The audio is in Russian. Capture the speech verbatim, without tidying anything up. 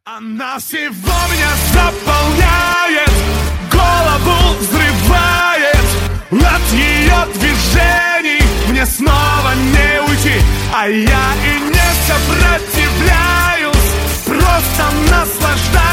Она всего меня заполняет, голову взрывает. От ее движений мне снова не уйти, а я и не сопротивляюсь, просто наслаждаюсь.